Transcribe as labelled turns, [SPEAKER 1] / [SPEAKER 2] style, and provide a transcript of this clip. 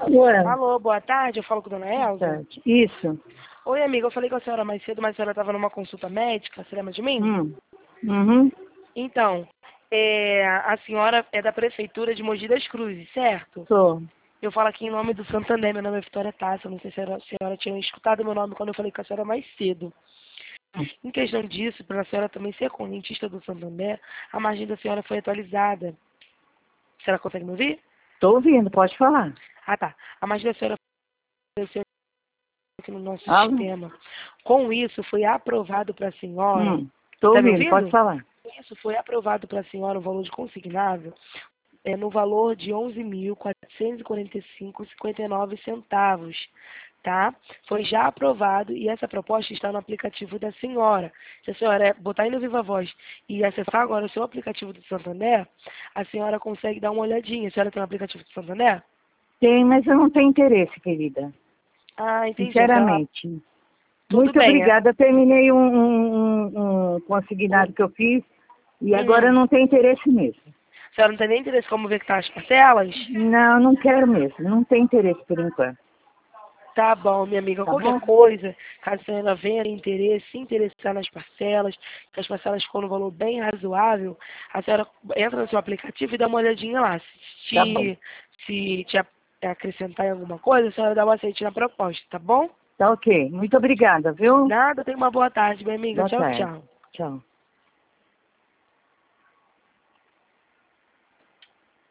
[SPEAKER 1] Ué,
[SPEAKER 2] Alô, boa tarde, eu falo com a dona Elza.
[SPEAKER 1] isso.
[SPEAKER 2] Oi, amiga, eu falei com a senhora mais cedo, mas a senhora estava numa consulta médica, você lembra de mim?
[SPEAKER 1] Uhum.
[SPEAKER 2] Então, a senhora é da Prefeitura de Mogi das Cruzes, certo?
[SPEAKER 1] Sou.
[SPEAKER 2] Eu falo aqui em nome do Santander, meu nome é Vitória Tassa, não sei se a senhora tinha escutado meu nome quando eu falei com a senhora mais cedo. Em questão disso, para a senhora também ser correntista do Santander, a margem da senhora foi atualizada. A senhora consegue me ouvir?
[SPEAKER 1] Tô ouvindo, pode falar.
[SPEAKER 2] Ah, tá. A margem da senhora foi aqui no nosso
[SPEAKER 1] Alô?
[SPEAKER 2] sistema. Com isso, foi aprovado para a senhora.
[SPEAKER 1] Tô
[SPEAKER 2] Tá me
[SPEAKER 1] ouvindo, pode
[SPEAKER 2] ouvindo?
[SPEAKER 1] falar.
[SPEAKER 2] Com isso, foi aprovado para a senhora o valor de consignável no valor de 11.445,59 centavos, tá? Foi já aprovado e essa proposta está no aplicativo da senhora. Se a senhora botar aí no Viva Voz e acessar agora o seu aplicativo do Santander, a senhora consegue dar uma olhadinha. A senhora tem um aplicativo do Santander?
[SPEAKER 1] Tem, mas eu não tenho interesse, querida.
[SPEAKER 2] Ah, entendi. A senhora...
[SPEAKER 1] Sinceramente.
[SPEAKER 2] Tudo
[SPEAKER 1] Muito
[SPEAKER 2] bem.
[SPEAKER 1] obrigada. Eu terminei um consignado que eu fiz e agora eu não tenho interesse mesmo.
[SPEAKER 2] A senhora não tem nem interesse como ver que tá as parcelas?
[SPEAKER 1] Não, não quero mesmo. Não tenho interesse por enquanto.
[SPEAKER 2] Tá bom, minha amiga.
[SPEAKER 1] Tá
[SPEAKER 2] Qualquer
[SPEAKER 1] bom?
[SPEAKER 2] coisa, caso a senhora venha ter interesse, se interessar nas parcelas, que as parcelas ficam no valor bem razoável, a senhora entra no seu aplicativo e dá uma olhadinha lá.
[SPEAKER 1] Tá bom.
[SPEAKER 2] Se te acrescentar em alguma coisa, a senhora dá uma aceitinha na proposta, tá bom?
[SPEAKER 1] Tá ok. Muito obrigada, viu?
[SPEAKER 2] Nada, tenha uma boa tarde, minha amiga.
[SPEAKER 1] Boa
[SPEAKER 2] Tchau,
[SPEAKER 1] tarde.
[SPEAKER 2] tchau.
[SPEAKER 1] Tchau.